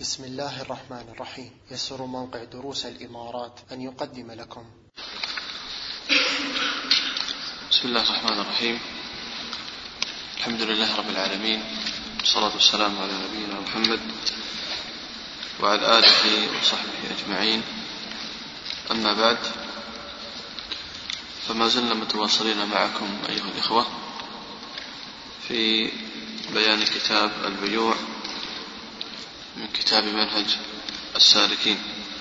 بسم الله الرحمن الرحيم. يسر موقع دروس الإمارات أن يقدم لكم. بسم الله الرحمن الرحيم. الحمد لله رب العالمين، والصلاة والسلام على نبينا محمد وعلى آله وصحبه أجمعين. أما بعد، فما زلنا متواصلين معكم أيها الإخوة في بيان كتاب البيوع من كتاب منهج السالكين،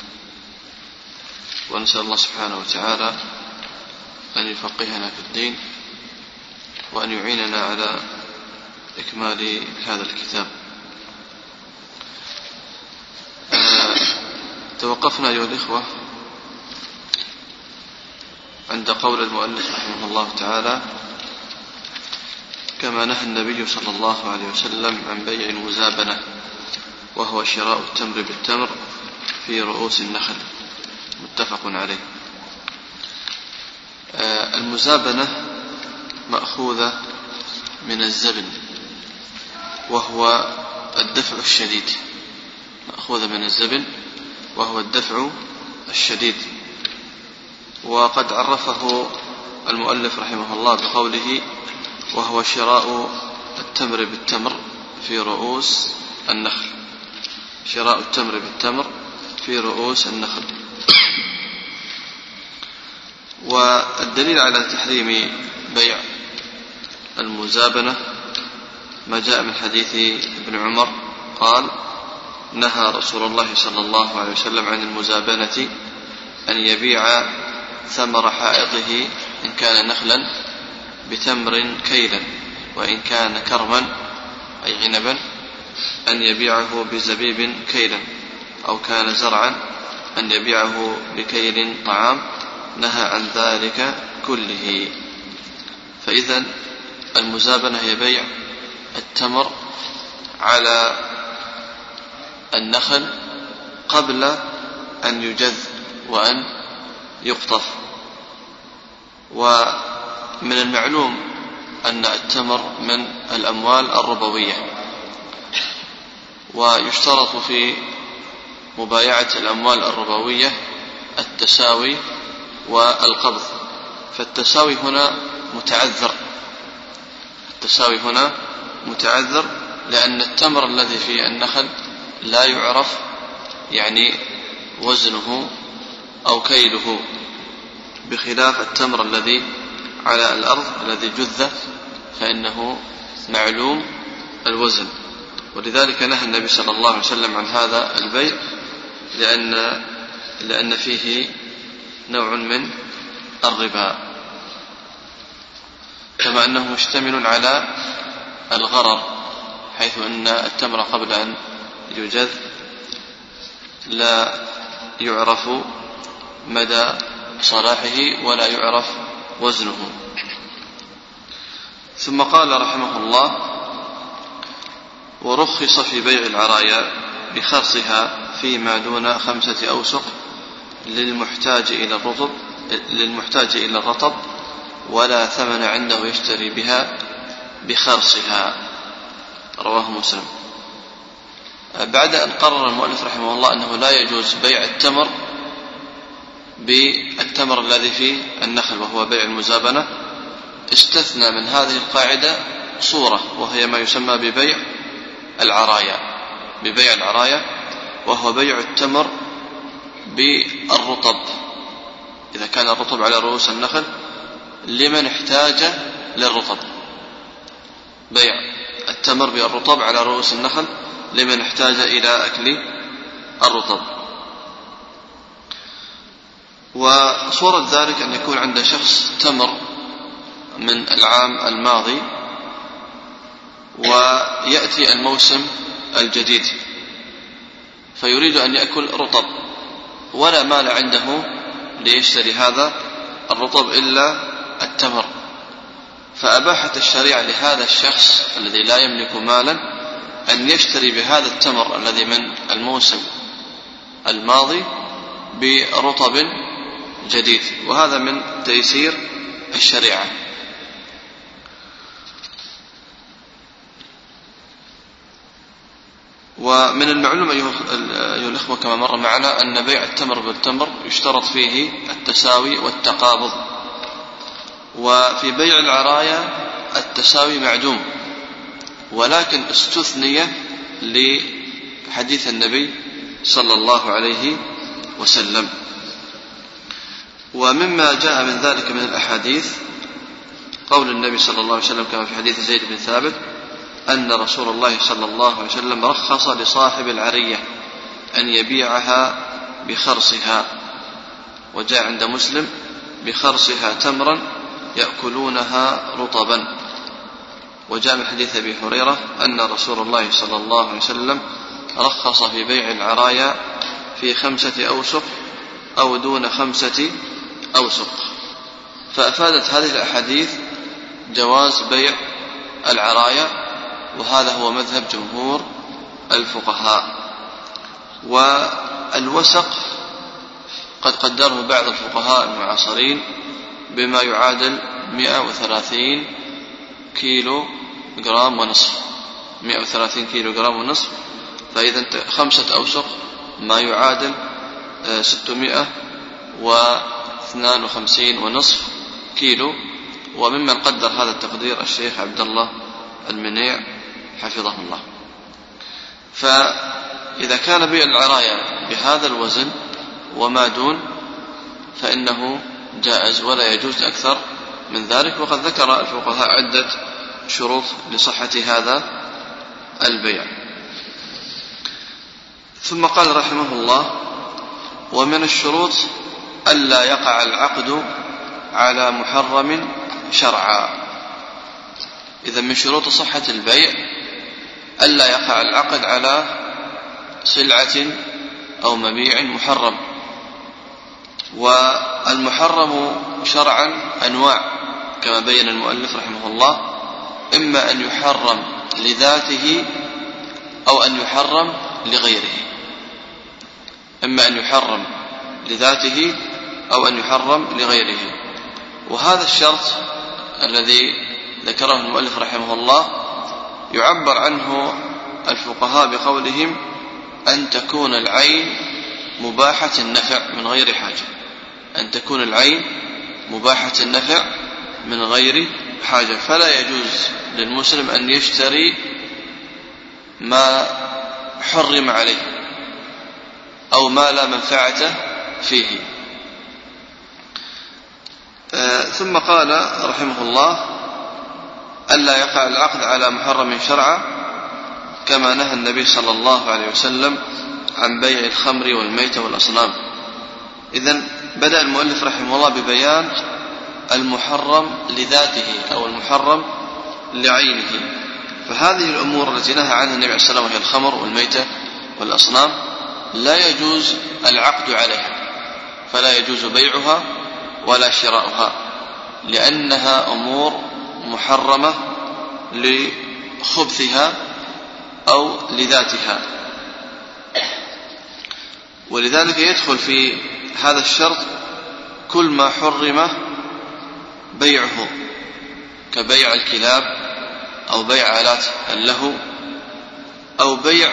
ونسأل الله سبحانه وتعالى أن يفقهنا في الدين وأن يعيننا على إكمال هذا الكتاب. توقفنا أيها الإخوة عند قول المؤلف رحمه الله تعالى: كما نهى النبي صلى الله عليه وسلم عن بيع المزابنة، وهو شراء التمر بالتمر في رؤوس النخل، متفق عليه. المزابنة مأخوذة من الزبن، وهو الدفع الشديد، مأخوذة من الزبن وهو الدفع الشديد. وقد عرفه المؤلف رحمه الله بقوله: وهو شراء التمر بالتمر في رؤوس النخل، شراء التمر بالتمر في رؤوس النخل. والدليل على تحريم بيع المزابنة ما جاء من حديث ابن عمر قال: نهى رسول الله صلى الله عليه وسلم عن المزابنة، أن يبيع ثمر حائطه إن كان نخلا بتمر كيلا، وإن كان كرما أي عنبا أن يبيعه بزبيب كيلا، أو كان زرعا أن يبيعه بكيل طعام. نهى عن ذلك كله. فإذا المزابنة هي بيع التمر على النخل قبل أن يجذ وأن يقطف. ومن المعلوم أن التمر من الأموال الربوية، ويشترط في مبايعة الأموال الربوية التساوي والقبض. فالتساوي هنا متعذر، التساوي هنا متعذر لأن التمر الذي في النخل لا يعرف يعني وزنه أو كيله، بخلاف التمر الذي على الأرض الذي جذ فإنه معلوم الوزن. ولذلك نهى النبي صلى الله عليه وسلم عن هذا البيع، لأن فيه نوع من الربا، كما أنه مشتمل على الغرر، حيث أن التمر قبل أن يجذ لا يعرف مدى صلاحه ولا يعرف وزنه. ثم قال رحمه الله: ورخص في بيع العرايا بخرصها فيما دون 5 أوسق للمحتاج إلى الرطب، ولا ثمن عنده يشتري بها بخرصها. رواه مسلم. بعد أن قرر المؤلف رحمه الله أنه لا يجوز بيع التمر بالتمر الذي في النخل وهو بيع المزابنة، استثنى من هذه القاعدة صورة، وهي ما يسمى ببيع العرايا، وهو بيع التمر بالرطب إذا كان الرطب على رؤوس النخل لمن احتاج للرطب. بيع التمر بالرطب على رؤوس النخل لمن احتاج إلى أكل الرطب. وصورة ذلك أن يكون عند شخص تمر من العام الماضي ويأتي الموسم الجديد فيريد أن يأكل رطب، ولا مال عنده ليشتري هذا الرطب إلا التمر، فأباحت الشريعة لهذا الشخص الذي لا يملك مالا أن يشتري بهذا التمر الذي من الموسم الماضي برطب جديد، وهذا من تيسير الشريعة. ومن المعلوم أيها الأخوة كما مر معنا أن بيع التمر بالتمر يشترط فيه التساوي والتقابض، وفي بيع العرايا التساوي معدوم، ولكن استثني لحديث النبي صلى الله عليه وسلم. ومما جاء من ذلك من الأحاديث قول النبي صلى الله عليه وسلم كما في حديث زيد بن ثابت أن رسول الله صلى الله عليه وسلم رخص لصاحب العرية أن يبيعها بخرصها، وجاء عند مسلم بخرصها تمرا يأكلونها رطبا. وجاء من حديث أبي هريرة أن رسول الله صلى الله عليه وسلم رخص في بيع العرايا في 5 أوسق أو دون 5 أوسق. فأفادت هذه الأحاديث جواز بيع العرايا، وهذا هو مذهب جمهور الفقهاء. والوسق قد قدره بعض الفقهاء المعاصرين بما يعادل 130 كيلو جرام ونصف، 130 كيلو جرام ونصف. فإذا 5 أوسق ما يعادل 652 ونصف كيلو. وممن قدر هذا التقدير الشيخ عبد الله المنيع حفظه الله. فإذا كان بيع العرايا بهذا الوزن وما دون فإنه جائز ولا يجوز أكثر من ذلك. وقد ذكر الفقهاء عدة شروط لصحة هذا البيع. ثم قال رحمه الله: ومن الشروط ألا يقع العقد على محرم شرعا. إذا من شروط صحة البيع ألا يقع العقد على سلعة أو مبيع محرم. والمحرم شرعا أنواع كما بين المؤلف رحمه الله، إما أن يحرم لذاته أو أن يحرم لغيره، إما أن يحرم لذاته أو أن يحرم لغيره. وهذا الشرط الذي ذكره المؤلف رحمه الله يعبر عنه الفقهاء بقولهم أن تكون العين مباحة النفع من غير حاجة، أن تكون العين مباحة النفع من غير حاجة. فلا يجوز للمسلم أن يشتري ما حرم عليه أو ما لا منفعة فيه. ثم قال رحمه الله: ألا يقع العقد على محرم شرعا، كما نهى النبي صلى الله عليه وسلم عن بيع الخمر والميتة والأصنام. إذن بدأ المؤلف رحمه الله ببيان المحرم لذاته أو المحرم لعينه. فهذه الأمور التي نهى عنها النبي صلى الله عليه وسلم وهي الخمر والميتة والأصنام لا يجوز العقد عليها، فلا يجوز بيعها ولا شراؤها، لأنها أمور محرمة لخبثها أو لذاتها. ولذلك يدخل في هذا الشرط كل ما حرم بيعه، كبيع الكلاب أو بيع آلات اللهو أو بيع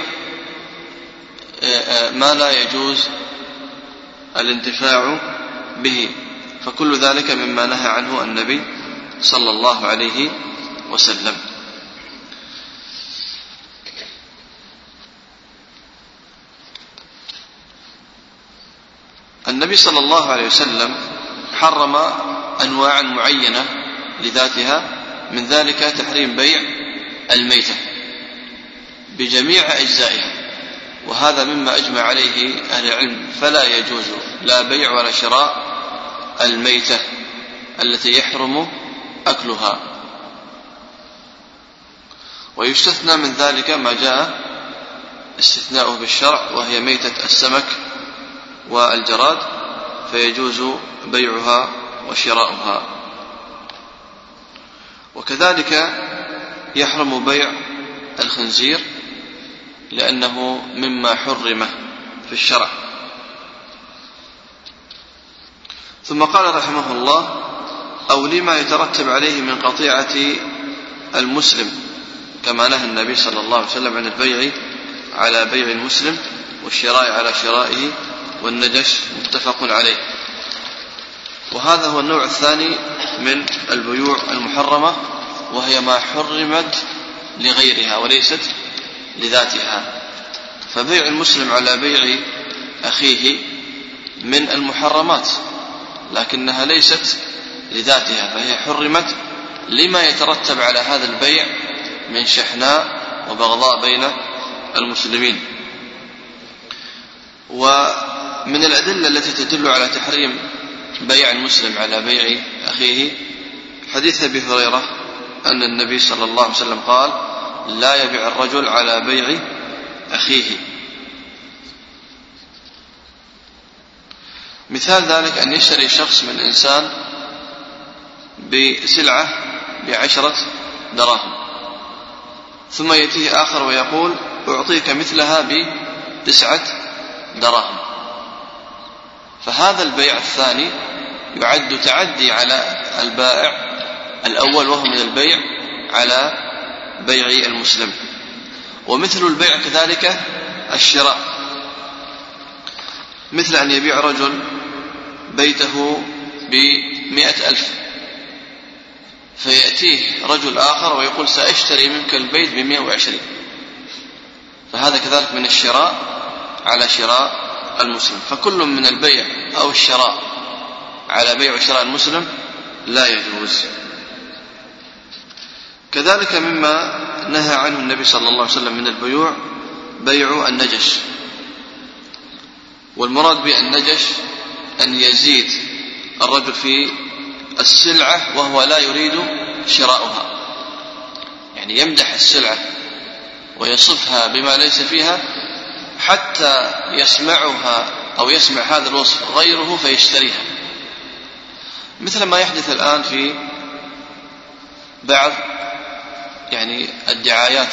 ما لا يجوز الانتفاع به، فكل ذلك مما نهى عنه النبي صلى الله عليه وسلم. النبي صلى الله عليه وسلم حرم أنواعا معينة لذاتها، من ذلك تحريم بيع الميتة بجميع أجزائها، وهذا مما أجمع عليه أهل العلم. فلا يجوز لا بيع ولا شراء الميتة التي يحرم أكلها. ويستثنى من ذلك ما جاء استثناؤه بالشرع، وهي ميتة السمك والجراد، فيجوز بيعها وشراؤها. وكذلك يحرم بيع الخنزير لأنه مما حرم في الشرع. ثم قال رحمه الله: أو لما يترتب عليه من قطيعة المسلم، كما نهى النبي صلى الله عليه وسلم عن البيع على بيع المسلم والشراء على شرائه والنجش متفق عليه. وهذا هو النوع الثاني من البيوع المحرمة، وهي ما حرمت لغيرها وليست لذاتها. فبيع المسلم على بيع أخيه من المحرمات، لكنها ليست لذاتها، فهي حرمت لما يترتب على هذا البيع من شحناء وبغضاء بين المسلمين. ومن الأدلة التي تدل على تحريم بيع المسلم على بيع أخيه حديث أبي هريرة أن النبي صلى الله عليه وسلم قال: لا يبيع الرجل على بيع أخيه. مثال ذلك أن يشتري شخص من إنسان بسلعة ب10 دراهم، ثم يأتيه آخر ويقول: أعطيك مثلها ب9 دراهم. فهذا البيع الثاني يعد تعدي على البائع الأول، وهو من البيع على بيع المسلم. ومثل البيع كذلك الشراء، مثل أن يبيع رجل بيته ب100,000، فيأتيه رجل آخر ويقول: سأشتري منك البيت ب120. فهذا كذلك من الشراء على شراء المسلم. فكل من البيع أو الشراء على بيع وشراء المسلم لا يجوز. كذلك مما نهى عنه النبي صلى الله عليه وسلم من البيوع بيع النجش. والمراد بالنجش أن يزيد الرجل في السلعة وهو لا يريد شراؤها، يعني يمدح السلعة ويصفها بما ليس فيها حتى يسمعها أو يسمع هذا الوصف غيره فيشتريها، مثل ما يحدث الآن في بعض الدعايات،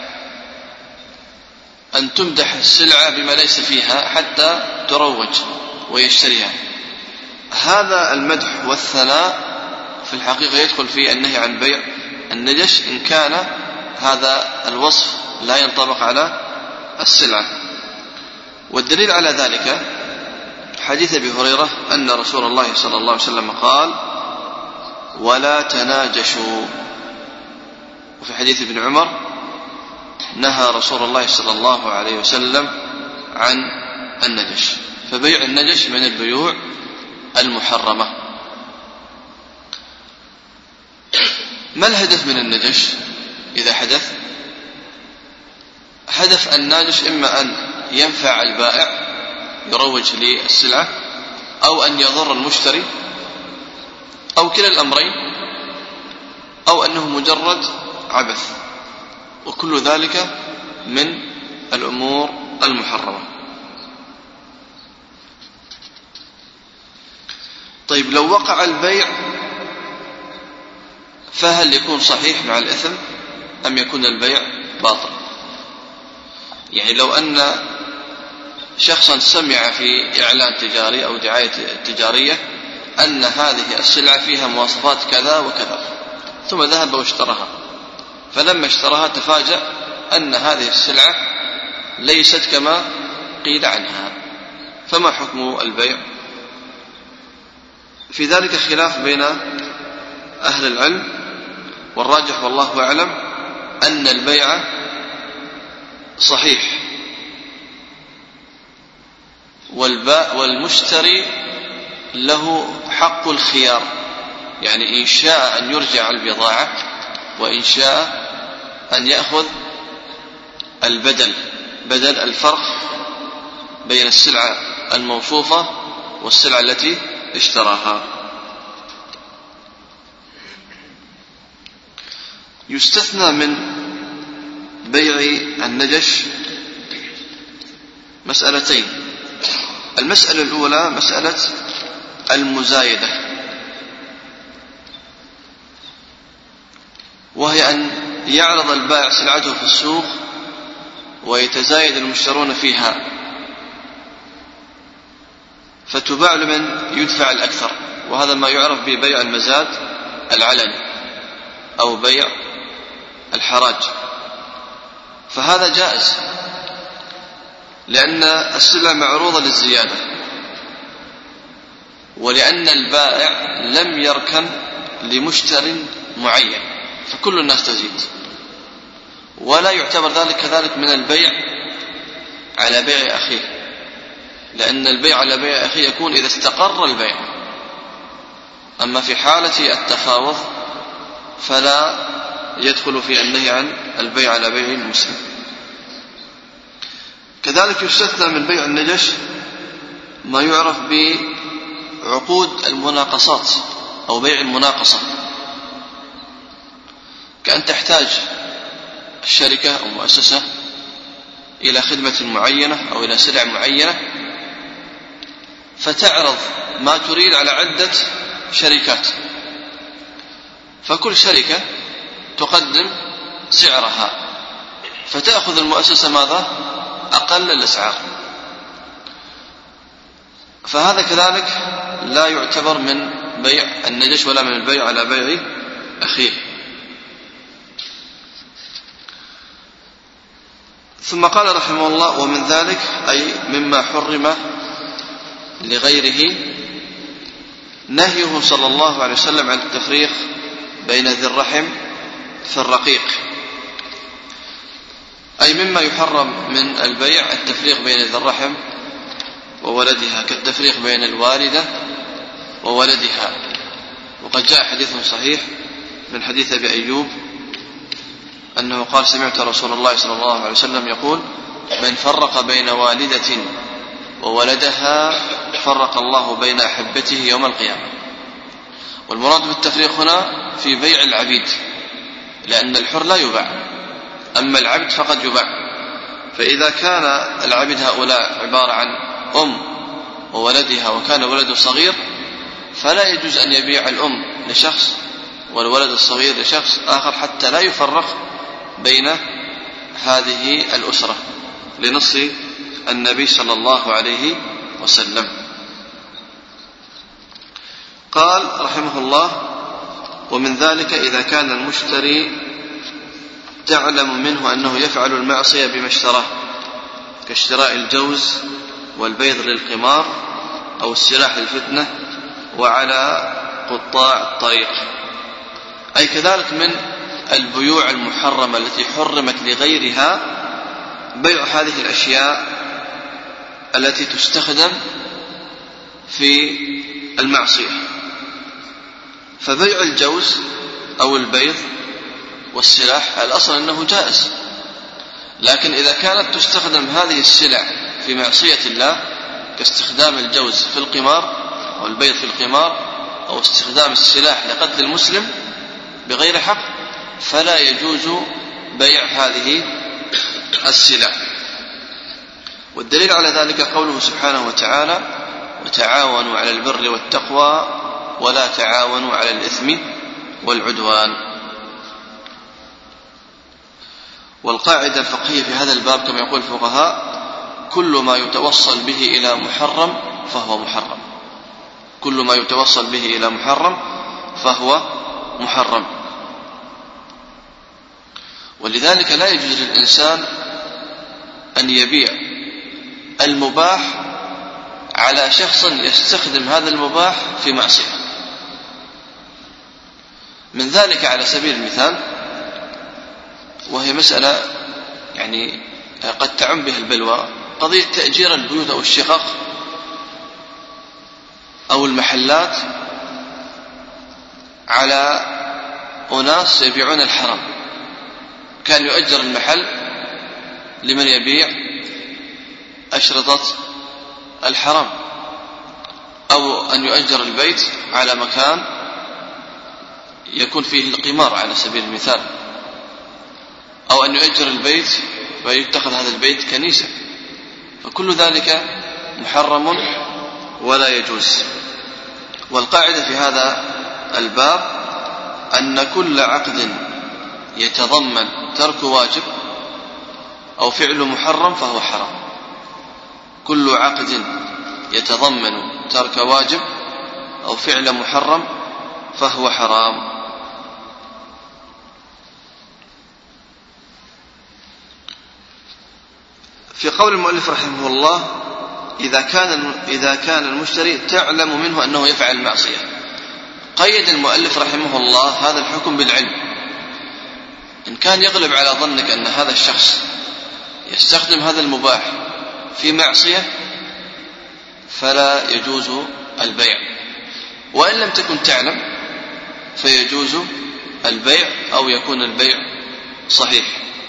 أن تمدح السلعة بما ليس فيها حتى تروج ويشتريها. هذا المدح والثناء في الحقيقة يدخل في النهي عن بيع النجش إن كان هذا الوصف لا ينطبق على السلعة. والدليل على ذلك حديث أبي هريرة أن رسول الله صلى الله عليه وسلم قال: ولا تناجشوا. وفي حديث ابن عمر نهى رسول الله صلى الله عليه وسلم عن النجش. فبيع النجش من البيوع المحرمة. ما الهدف من النجش إذا حدث؟ هدف الناجش إما أن ينفع البائع يروج للسلعة، أو أن يضر المشتري، أو كلا الأمرين، أو أنه مجرد عبث، وكل ذلك من الأمور المحرمة. طيب، لو وقع البيع فهل يكون صحيح مع الإثم أم يكون البيع باطل؟ يعني لو أن شخصا سمع في إعلان تجاري أو دعاية تجارية أن هذه السلعة فيها مواصفات كذا وكذا، ثم ذهب واشتراها، فلما اشتراها تفاجأ أن هذه السلعة ليست كما قيل عنها، فما حكم البيع؟ في ذلك خلاف بين أهل العلم، والراجح والله أعلم أن البيع صحيح، والمشتري له حق الخيار، يعني إن شاء أن يرجع البضاعة، وإن شاء أن يأخذ بدل الفرق بين السلعة الموصوفة والسلعة التي اشتراها. يستثنى من بيع النجش مسألتين. المسألة الأولى مسألة المزايدة، وهي أن يعرض البائع سلعته في السوق ويتزايد المشترون فيها، فتباع لمن يدفع الأكثر، وهذا ما يعرف ببيع المزاد العلني أو بيع الحراج. فهذا جائز لأن السلع معروضة للزيادة، ولأن البائع لم يركن لمشتر معين، فكل الناس تزيد، ولا يعتبر ذلك كذلك من البيع على بيع أخيه، لأن البيع على بيع أخيه يكون إذا استقر البيع، أما في حالة التفاوض فلا يدخل في النهي عن البيع على بيع المسلم. كذلك يستثنى من بيع النجش ما يعرف بعقود المناقصات أو بيع المناقصة، كأن تحتاج الشركة أو مؤسسة إلى خدمة معينة أو إلى سلع معينة، فتعرض ما تريد على عدة شركات، فكل شركة تقدم سعرها، فتأخذ المؤسسة ماذا؟ أقل الأسعار. فهذا كذلك لا يعتبر من بيع النجش ولا من البيع على بيع أخيه. ثم قال رحمه الله: ومن ذلك أي مما حرم لغيره نهيه صلى الله عليه وسلم عن التفريق بين ذي الرحم في الرقيق، أي مما يحرم من البيع التفريق بين ذي الرحم وولدها، كالتفريق بين الوالدة وولدها. وقد جاء حديث صحيح من حديث أبي أيوب أنه قال: سمعت رسول الله صلى الله عليه وسلم يقول: من فرق بين والدة وولدها فرق الله بين أحبته يوم القيامة. والمراد بالتفريق هنا في بيع العبيد، لأن الحر لا يباع، أما العبد فقد يباع. فإذا كان العبد هؤلاء عبارة عن أم وولدها وكان ولد صغير، فلا يجوز أن يبيع الأم لشخص والولد الصغير لشخص آخر حتى لا يفرق بين هذه الأسرة، لنص النبي صلى الله عليه وسلم. قال رحمه الله: ومن ذلك إذا كان المشتري تعلم منه أنه يفعل المعصية بما اشتراه، كاشتراء الجوز والبيض للقمار أو السلاح للفتنة وعلى قطاع الطريق. أي كذلك من البيوع المحرمة التي حرمت لغيرها بيع هذه الأشياء التي تستخدم في المعصية. فبيع الجوز أو البيض والسلاح الأصل أنه جائز، لكن إذا كانت تستخدم هذه السلع في معصية الله كاستخدام الجوز في القمار أو البيض في القمار أو استخدام السلاح لقتل المسلم بغير حق، فلا يجوز بيع هذه السلع. والدليل على ذلك قوله سبحانه وتعالى: وتعاونوا على البر والتقوى ولا تعاونوا على الإثم والعدوان. والقاعدة الفقهية في هذا الباب كما يقول الفقهاء: كل ما يتوصل به إلى محرم فهو محرم، كل ما يتوصل به إلى محرم فهو محرم. ولذلك لا يجوز للإنسان أن يبيع المباح على شخص يستخدم هذا المباح في معصية. من ذلك على سبيل المثال، وهي مسألة يعني قد تعم بها البلوى، قضية تأجير البيوت أو الشقق أو المحلات على أناس يبيعون الحرام. كان يؤجر المحل لمن يبيع أشرطة الحرام، أو أن يؤجر البيت على مكان يكون فيه القمار على سبيل المثال، أو أن يؤجر البيت ويتخذ هذا البيت كنيسة، فكل ذلك محرم ولا يجوز. والقاعدة في هذا الباب أن كل عقد يتضمن ترك واجب أو فعل محرم فهو حرام، كل عقد يتضمن ترك واجب أو فعل محرم فهو حرام. في قول المؤلف رحمه الله: إذا كان المشتري تعلم منه أنه يفعل المعصية. قيد المؤلف رحمه الله هذا الحكم بالعلم. إن كان يغلب على ظنك أن هذا الشخص يستخدم هذا المباح في معصية فلا يجوز البيع، وإن لم تكن تعلم فيجوز البيع أو يكون البيع صحيح.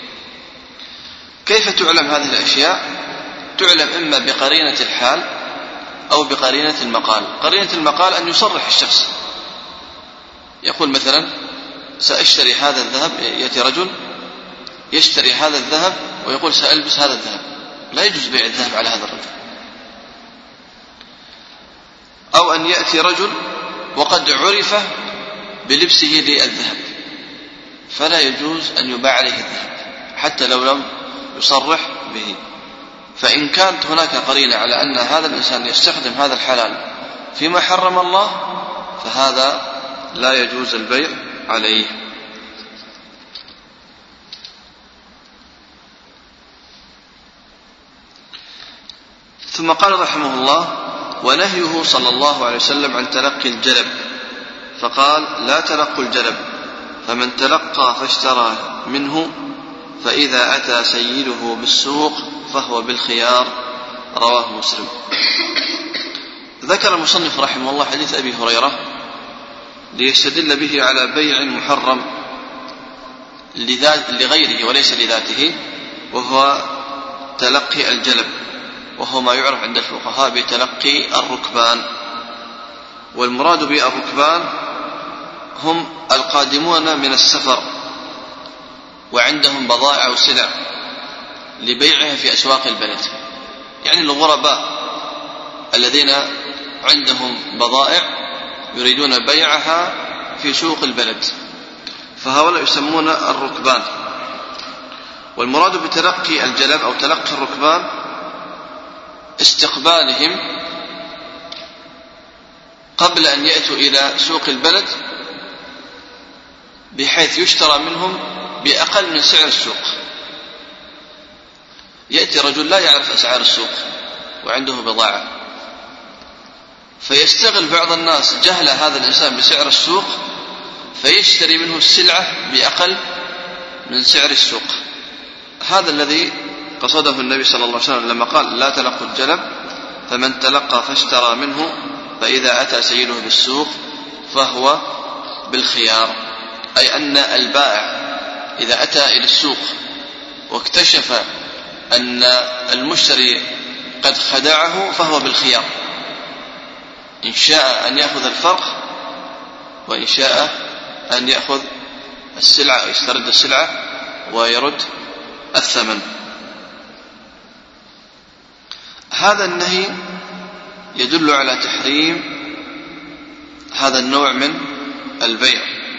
كيف تعلم هذه الأشياء؟ تعلم إما بقرينة الحال أو بقرينة المقال. قرينة المقال أن يصرح الشخص، يقول مثلا: سأشتري هذا الذهب، يأتي رجل يشتري هذا الذهب ويقول: سألبس هذا الذهب، لا يجوز بيع الذهب على هذا الرجل. أو أن يأتي رجل وقد عرف بلبسه للذهب، فلا يجوز أن يباع عليه الذهب حتى لو لم يصرح به. فإن كانت هناك قرينة على أن هذا الإنسان يستخدم هذا الحلال فيما حرم الله فهذا لا يجوز البيع عليه. ثم قال رحمه الله: ونهيه صلى الله عليه وسلم عن تلقي الجلب، فقال: لا تلقوا الجلب، فمن تلقى فاشترى منه فإذا أتى سيده بالسوق فهو بالخيار. رواه مسلم. ذكر المصنف رحمه الله حديث أبي هريرة ليستدل به على بيع محرم لغيره وليس لذاته، وهو تلقي الجلب، وهو ما يعرف عند الفقهاء بتلقي الركبان. والمراد بالركبان هم القادمون من السفر وعندهم بضائع وسلع لبيعها في أسواق البلد، يعني الغرباء الذين عندهم بضائع يريدون بيعها في سوق البلد، فهؤلاء يسمون الركبان. والمراد بتلقي الجلب أو تلقي الركبان استقبالهم قبل أن يأتوا إلى سوق البلد بحيث يشترى منهم بأقل من سعر السوق. يأتي رجل لا يعرف أسعار السوق وعنده بضاعة، فيستغل بعض الناس جهل هذا الإنسان بسعر السوق فيشتري منه السلعة بأقل من سعر السوق. هذا الذي قصده النبي صلى الله عليه وسلم لما قال: لا تلقوا الجلب، فمن تلقى فاشترى منه فإذا أتى سيده بالسوق فهو بالخيار. أي أن البائع إذا أتى إلى السوق واكتشف أن المشتري قد خدعه فهو بالخيار، إن شاء أن يأخذ الفرق وإن شاء أن يأخذ السلعة، يسترد السلعة ويرد الثمن. هذا النهي يدل على تحريم هذا النوع من البيع،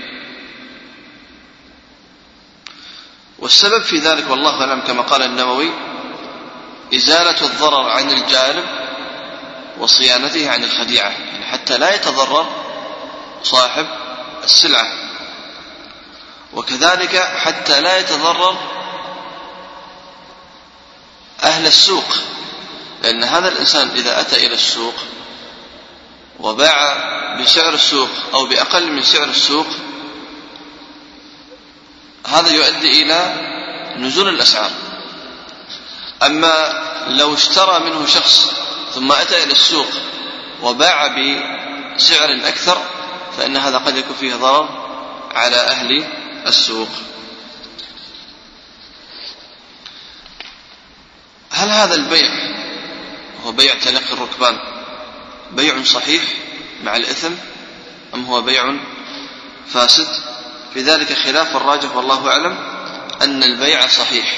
والسبب في ذلك والله أعلم كما قال النووي: إزالة الضرر عن الجالب وصيانته عن الخديعة، يعني حتى لا يتضرر صاحب السلعة، وكذلك حتى لا يتضرر أهل السوق، لأن هذا الإنسان إذا أتى إلى السوق وباع بسعر السوق أو بأقل من سعر السوق هذا يؤدي إلى نزول الأسعار. أما لو اشترى منه شخص ثم أتى إلى السوق وباع بسعر أكثر فإن هذا قد يكون فيه ضرر على أهل السوق. هل هذا البيع هو بيع تلقي الركبان بيع صحيح مع الإثم أم هو بيع فاسد؟ في ذلك خلاف الراجح والله أعلم أن البيع صحيح،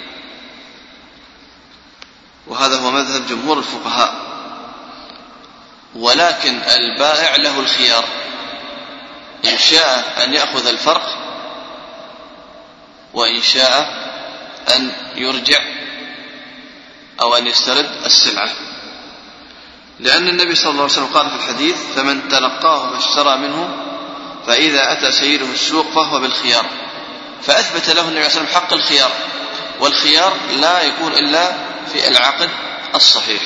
وهذا هو مذهب جمهور الفقهاء، ولكن البائع له الخيار، إن شاء أن يأخذ الفرق وإن شاء أن يرجع أو أن يسترد السلعة، لأن النبي صلى الله عليه وسلم قال في الحديث: فمن تلقاه فاشترى منه فإذا أتى سيده السوق فهو بالخيار، فأثبت له النبي صلى الله عليه وسلم حق الخيار، والخيار لا يكون إلا في العقد الصحيح.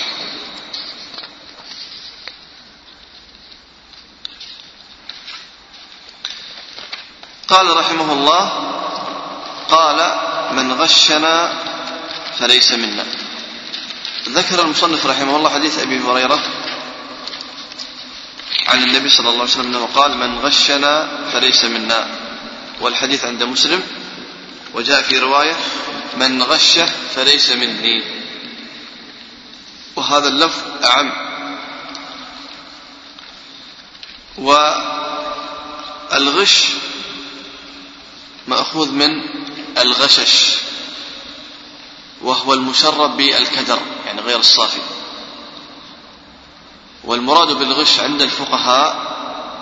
قال رحمه الله: قال: من غشنا فليس منا. ذكر المصنف رحمه الله حديث أبي هريرة عن النبي صلى الله عليه وسلم أنه قال: من غشنا فليس منا، والحديث عند مسلم، وجاء في رواية: من غش فليس مني، وهذا اللفظ أعم. والغش مأخوذ من الغشش، وهو المشرب بالكدر، يعني غير الصافي. والمراد بالغش عند الفقهاء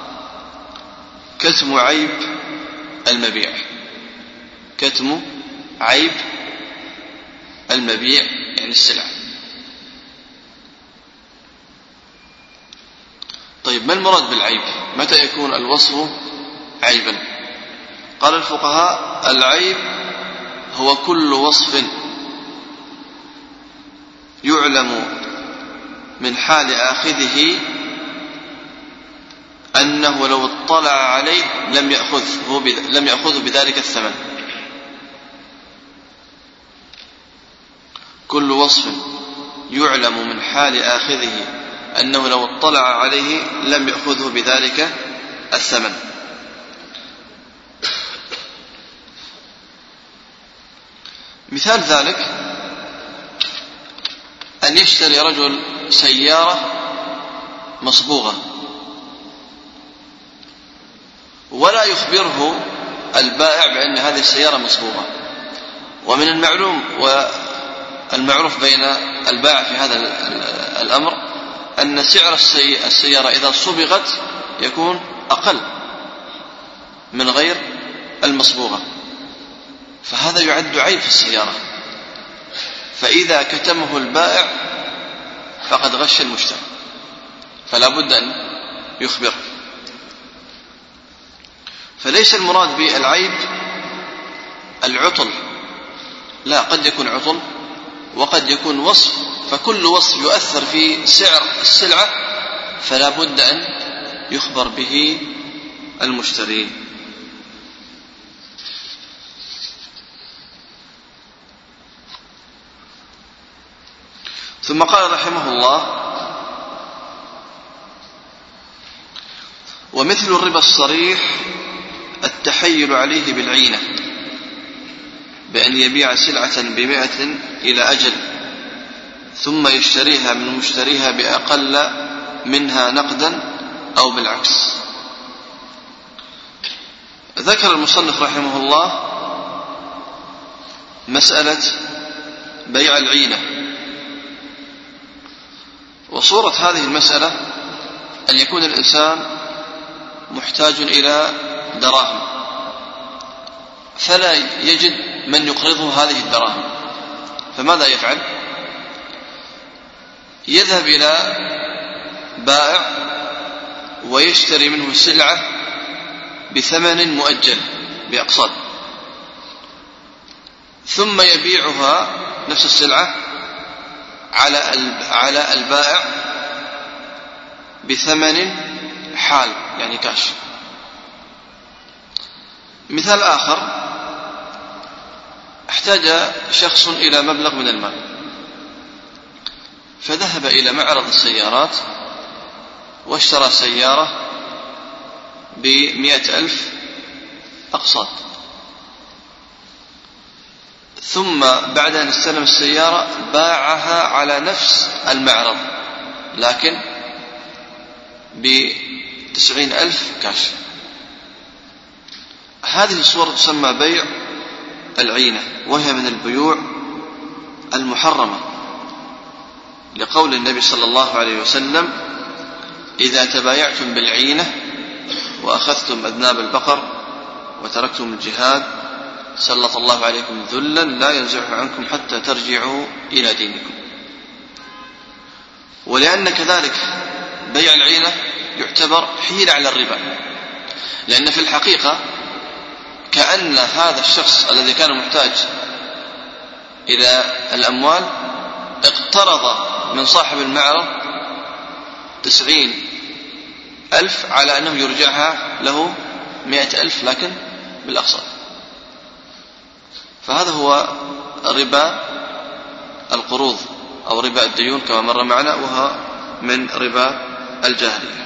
كتم عيب المبيع، كتم عيب المبيع يعني السلعة. طيب، ما المراد بالعيب؟ متى يكون الوصف عيبا؟ قال الفقهاء: العيب هو كل وصف يعلم من حال آخذه أنه لو اطلع عليه لم يأخذه بذلك الثمن. كل وصف يعلم من حال آخذه أنه لو اطلع عليه لم يأخذه بذلك الثمن. مثال ذلك أن يشتري رجل سيارة مصبوغة ولا يخبره البائع بأن هذه السيارة مصبوغة. ومن المعروف بين البائع في هذا الأمر أن سعر السيارة إذا صبغت يكون أقل من غير المصبوغة، فهذا يعد عيب في السيارة. فإذا كتمه البائع فقد غش المشتري، فلا بد أن يخبره. فليس المراد بالعيب العطل، لا، قد يكون عطل وقد يكون وصف، فكل وصف يؤثر في سعر السلعة فلا بد أن يخبر به المشتري. ثم قال رحمه الله: ومثل الربا الصريح التحيل عليه بالعينة، بأن يبيع سلعة ب100 إلى أجل ثم يشتريها من مشتريها بأقل منها نقدا أو بالعكس. ذكر المصنف رحمه الله مسألة بيع العينة. وصورة هذه المسألة أن يكون الإنسان محتاج إلى دراهم فلا يجد من يقرضه هذه الدراهم، فماذا يفعل؟ يذهب إلى بائع ويشتري منه سلعة بثمن مؤجل بأقساط، ثم يبيعها نفس السلعة على البائع بثمن حال يعني كاش. مثال آخر: احتاج شخص إلى مبلغ من المال فذهب إلى معرض السيارات واشترى سيارة ب100,000 أقساط، ثم بعد أن استلم السيارة باعها على نفس المعرض لكن ب90,000 كاش. هذه الصورة تسمى بيع العينة، وهي من البيوع المحرمة، لقول النبي صلى الله عليه وسلم: إذا تبايعتم بالعينة وأخذتم أذناب البقر وتركتم الجهاد سلط الله عليكم ذلا لا ينزعه عنكم حتى ترجعوا إلى دينكم. ولأن كذلك بيع العينة يعتبر حيلة على الربا، لأن في الحقيقة كأن هذا الشخص الذي كان محتاج إلى الأموال اقترض من صاحب المعرض 90,000 على أنه يرجعها له 100,000 لكن بالأقساط، فهذا هو ربا القروض أو ربا الديون كما مر معنا، وهو من ربا الجاهلية.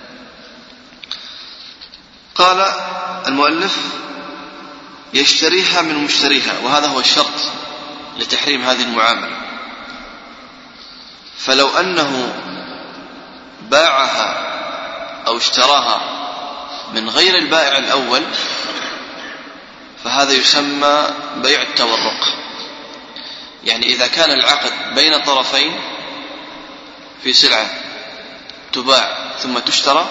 قال المؤلف يشتريها من مشتريها، وهذا هو الشرط لتحريم هذه المعاملة. فلو أنه باعها أو اشتراها من غير البائع الأول فهذا يسمى بيع التورق. يعني إذا كان العقد بين طرفين في سلعة تباع ثم تشترى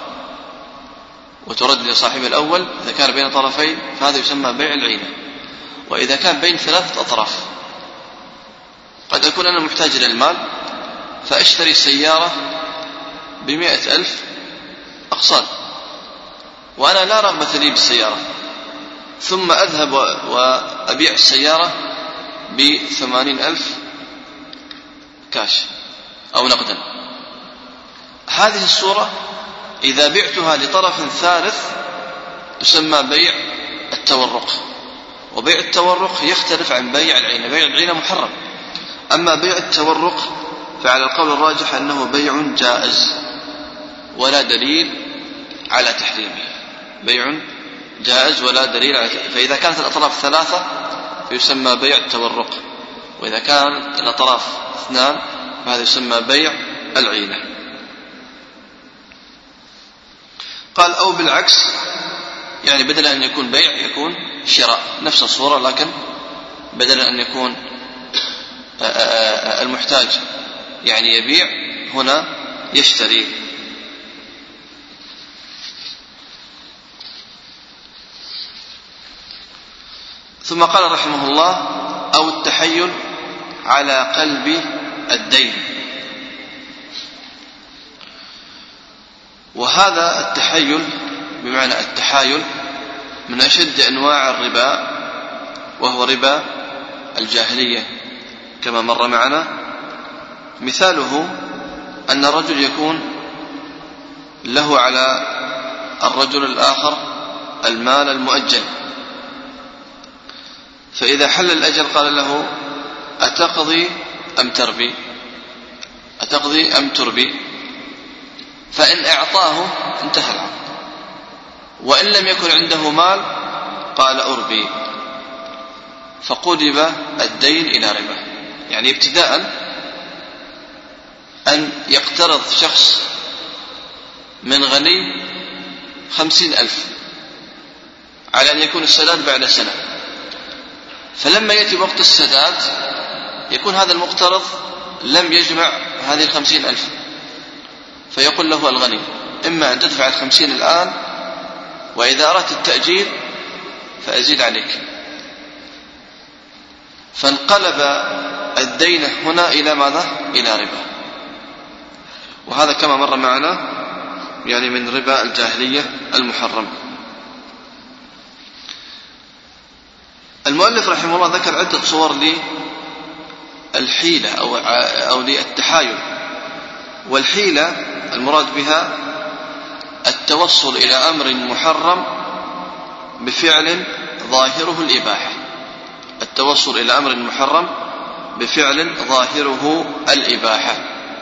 وترد لصاحبها الأول، إذا كان بين طرفين فهذا يسمى بيع العينة. وإذا كان بين 3 أطراف، قد أكون أنا محتاج إلى المال فأشتري سيارة ب100,000 أقساط وأنا لا رغبة لي بالسيارة، ثم أذهب وأبيع السيارة ب80,000 كاش أو نقدا. هذه الصورة إذا بعتها لطرف ثالث تسمى بيع التورق. وبيع التورق يختلف عن بيع العينة. بيع العينة محرم، أما بيع التورق فعلى القول الراجح أنه بيع جائز ولا دليل على تحريمه. بيع جائز ولا دليل على تحريمه. فإذا كانت الأطراف 3 فيسمى بيع التورق، وإذا كان الأطراف 2 فهذا يسمى بيع العينة. قال أو بالعكس، يعني بدل أن يكون بيع يكون شراء، نفس الصورة لكن بدل أن يكون المحتاج يعني يبيع هنا يشتري. ثم قال رحمه الله أو التحيل على قلب الدين. وهذا التحيل بمعنى التحايل من أشد أنواع الربا، وهو ربا الجاهلية كما مر معنا. مثاله أن الرجل يكون له على الرجل الآخر المال المؤجل، فإذا حل الأجل قال له أتقضي أم تربي، أتقضي أم تربي، فإن أعطاه انتهى العقد، وإن لم يكن عنده مال قال أربي، فقلب الدين إلى ربا. يعني ابتداء أن يقترض شخص من غني 50,000 على أن يكون السداد بعد سنة، فلما يأتي وقت السداد يكون هذا المقترض لم يجمع هذه 50,000، فيقول له الغني إما أن تدفع 50 الآن، وإذا أردت التأجيل فأزيد عليك. فانقلب الدين هنا إلى ماذا؟ إلى ربا. وهذا كما مر معنا يعني من ربا الجاهلية المحرم. المؤلف رحمه الله ذكر عدة صور للحيلة أو للتحايل. والحيلة المراد بها التوصل إلى أمر محرم بفعل ظاهره الإباحة. التوصل إلى أمر محرم بفعل ظاهره الإباحة.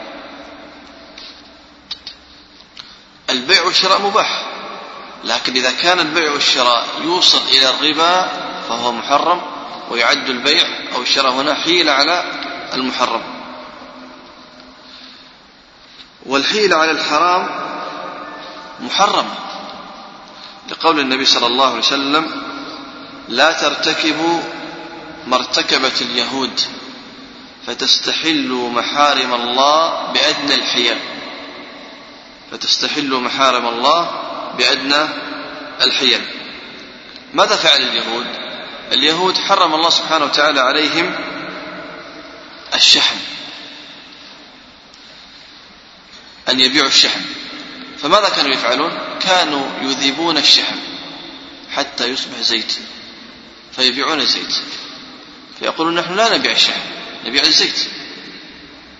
البيع والشراء مباح، لكن إذا كان البيع والشراء يوصل إلى الربا فهو محرم، ويعد البيع أو الشراء هنا حيلة على المحرم. والحيلة على الحرام محرم، لقول النبي صلى الله عليه وسلم لا ترتكبوا ما ارتكبت اليهود فتستحلوا محارم الله بأدنى الحيل. فتستحلوا محارم الله بأدنى الحيل. ماذا فعل اليهود؟ اليهود حرم الله سبحانه وتعالى عليهم الشحم، أن يبيعوا الشحم. فماذا كانوا يفعلون؟ كانوا يذيبون الشحم حتى يصبح زيت، فيبيعون الزيت، فيقولون نحن لا نبيع الشحم، نبيع الزيت.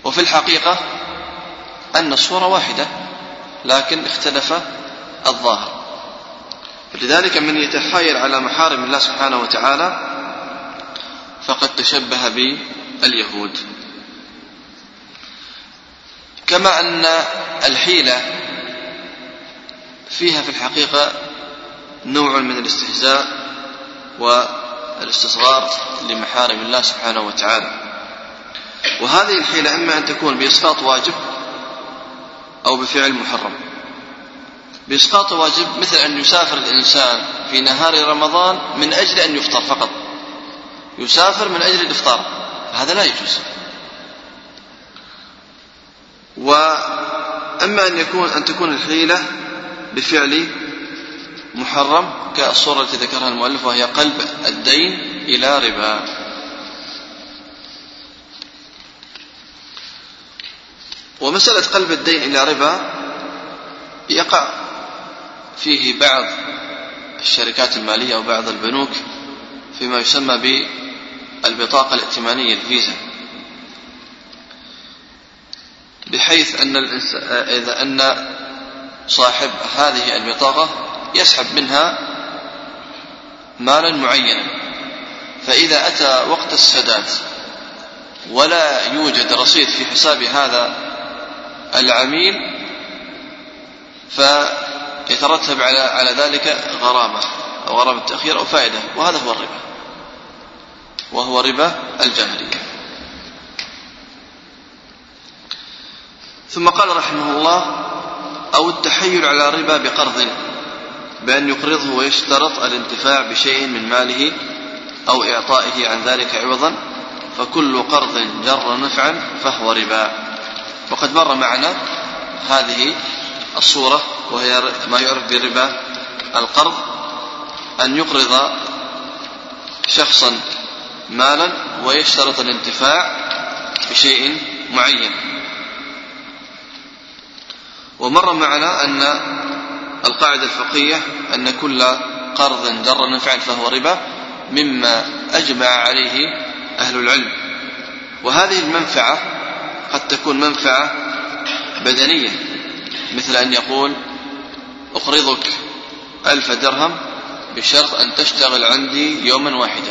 وفي الحقيقة أن الصورة واحدة لكن اختلف الظاهر. فلذلك من يتحايل على محارم الله سبحانه وتعالى فقد تشبه باليهود. كما أن الحيلة فيها في الحقيقة نوع من الاستهزاء والاستصغار لمحارم الله سبحانه وتعالى. وهذه الحيلة إما أن تكون بإسقاط واجب أو بفعل محرم. بإسقاط واجب مثل أن يسافر الإنسان في نهار رمضان من أجل أن يفطر فقط، يسافر من أجل الإفطار، هذا لا يجوز. وأما أن تكون الحيلة بفعل محرم كالصورة التي ذكرها المؤلف وهي قلب الدين إلى ربا. ومسألة قلب الدين إلى ربا يقع فيه بعض الشركات المالية وبعض البنوك فيما يسمى بالبطاقة الائتمانية الفيزا، بحيث أن صاحب هذه البطاقة يسحب منها مالا معينا، فإذا أتى وقت السداد ولا يوجد رصيد في حساب هذا العميل فيترتب على ذلك غرامة أو غرامة تأخير أو فائدة، وهذا هو الربا، وهو ربا الجاهلية. ثم قال رحمه الله: أو التحيل على الربا بقرض بأن يقرضه ويشترط الانتفاع بشيء من ماله أو إعطائه عن ذلك عوضا، فكل قرض جر نفعا فهو ربا. وقد مر معنا هذه الصورة وهي ما يعرف بربا القرض، أن يقرض شخصا مالا ويشترط الانتفاع بشيء معين. ومر معنا أن القاعدة الفقهية أن كل قرض جر نفعا فهو ربا مما أجمع عليه أهل العلم. وهذه المنفعة قد تكون منفعة بدنية، مثل أن يقول: أقرضك 1000 درهم بشرط أن تشتغل عندي يوما واحدا،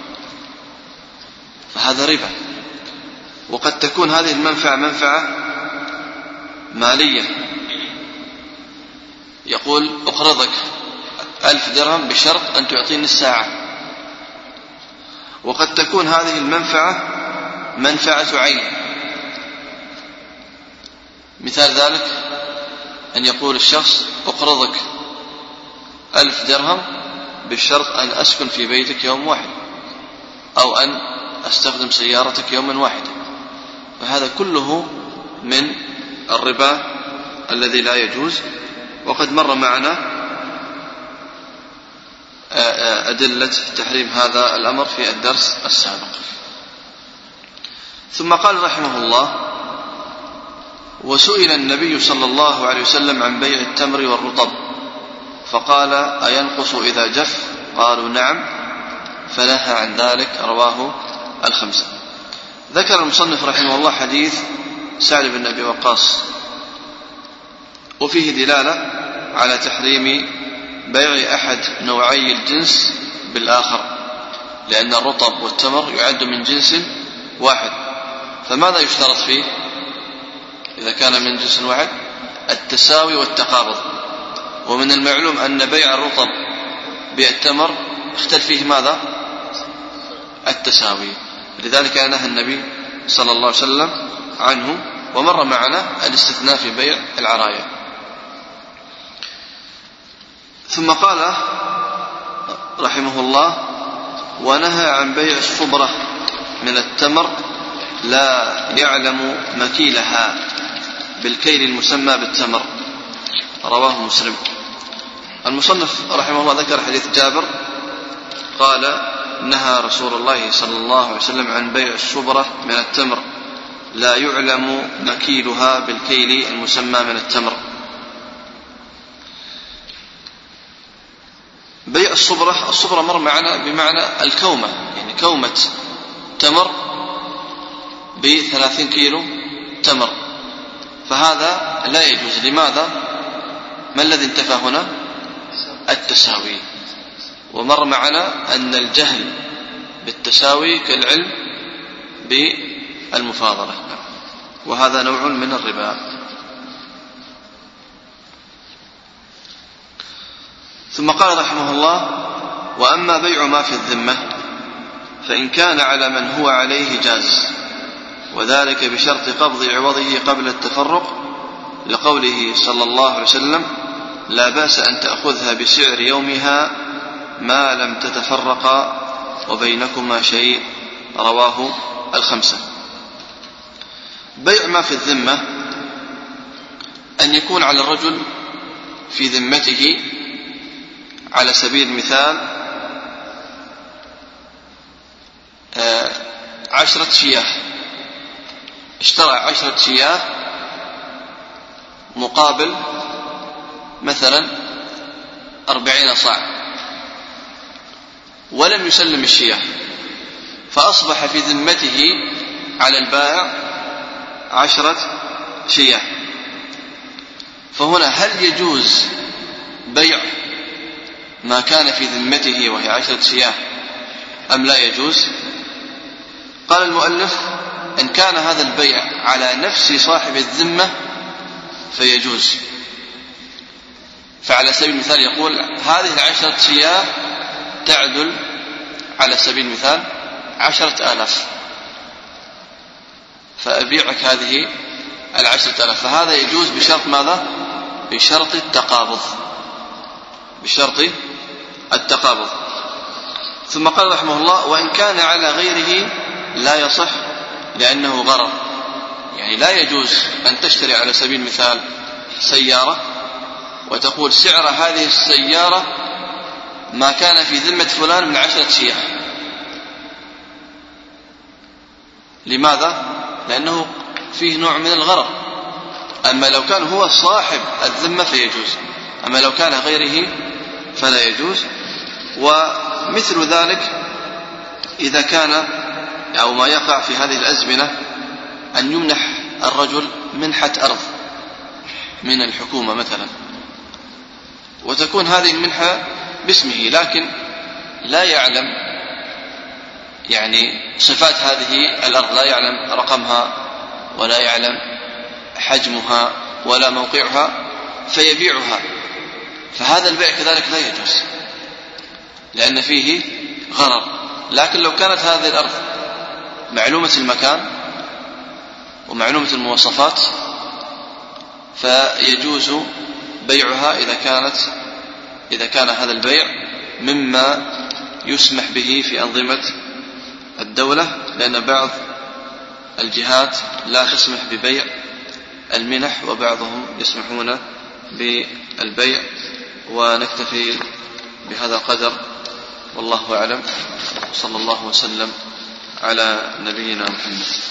فهذا ربا. وقد تكون هذه المنفعة منفعة مالية، يقول: أقرضك 1000 درهم بشرط أن تعطيني الساعة. وقد تكون هذه المنفعة منفعة عين، مثال ذلك أن يقول الشخص: أقرضك 1000 درهم بالشرط أن أسكن في بيتك يوم واحد، أو أن أستخدم سيارتك يوما واحدا، فهذا كله من الربا الذي لا يجوز. وقد مر معنا أدلة تحريم هذا الأمر في الدرس السابق. ثم قال رحمه الله: وسئل النبي صلى الله عليه وسلم عن بيع التمر والرطب فقال: أينقص إذا جف؟ قالوا: نعم، فنهى عن ذلك. رواه الخمسة. ذكر المصنف رحمه الله حديث سعد بن أبي وقاص، وفيه دلالة على تحريم بيع أحد نوعي الجنس بالآخر، لأن الرطب والتمر يعد من جنس واحد، فماذا يشترط فيه إذا كان من جنس واحد؟ التساوي والتقابض. ومن المعلوم أن بيع الرطب بالتمر اختلف فيه ماذا؟ التساوي، لذلك نهى النبي صلى الله عليه وسلم عنه. ومر معنا الاستثناء في بيع العرايا. ثم قال رحمه الله: ونهى عن بيع الصبرة من التمر لا يعلم مكيلها بالكيل المسمى بالتمر. رواه مسلم. المصنف رحمه الله ذكر حديث جابر قال: نهى رسول الله صلى الله عليه وسلم عن بيع الصبرة من التمر لا يعلم مكيلها بالكيل المسمى من التمر. بيع الصبرة مر معنا بمعنى الكومة، يعني كومة تمر ب30 كيلو تمر، فهذا لا يجوز. لماذا؟ ما الذي انتفى هنا؟ التساوي. ومر معنا أن الجهل بالتساوي كالعلم بالمفاضلة، وهذا نوع من الربا. ثم قال رحمه الله: وأما بيع ما في الذمة فإن كان على من هو عليه جاز، وذلك بشرط قبض عوضه قبل التفرق، لقوله صلى الله عليه وسلم: لا بأس أن تأخذها بسعر يومها ما لم تتفرقا وبينكما شيء، رواه الخمسة. بيع ما في الذمة أن يكون على الرجل في ذمته على سبيل المثال 10 شياه، اشترى 10 شياه مقابل مثلا 40 صاع، ولم يسلم الشياه، فأصبح في ذمته على البائع 10 شياه. فهنا هل يجوز بيع ما كان في ذمته وهي 10 شياه أم لا يجوز؟ قال المؤلف: إن كان هذا البيع على نفس صاحب الذمة فيجوز. فعلى سبيل المثال يقول: هذه 10 شياه تعدل على سبيل المثال 10,000، فأبيعك هذه 10,000، فهذا يجوز بشرط ماذا؟ بشرط التقابض، بشرط التقابض. ثم قال رحمه الله: وإن كان على غيره لا يصح لأنه غرر. يعني لا يجوز أن تشتري على سبيل المثال سيارة وتقول سعر هذه السيارة ما كان في ذمة فلان من 10 شياه. لماذا؟ لأنه فيه نوع من الغرر. أما لو كان هو صاحب الذمة فيجوز، أما لو كان غيره فلا يجوز. ومثل ذلك إذا كان أو ما يقع في هذه الأزمنة أن يمنح الرجل منحة أرض من الحكومة مثلا، وتكون هذه المنحة باسمه، لكن لا يعلم يعني صفات هذه الأرض، لا يعلم رقمها ولا يعلم حجمها ولا موقعها، فيبيعها، فهذا البيع كذلك لا يجوز لأن فيه غرر. لكن لو كانت هذه الأرض معلومة المكان ومعلومة المواصفات فيجوز بيعها إذا كان هذا البيع مما يسمح به في أنظمة الدولة، لأن بعض الجهات لا تسمح ببيع المنح وبعضهم يسمحون بالبيع. ونكتفي بهذا القدر، والله أعلم، صلى الله وسلم على نبينا محمد.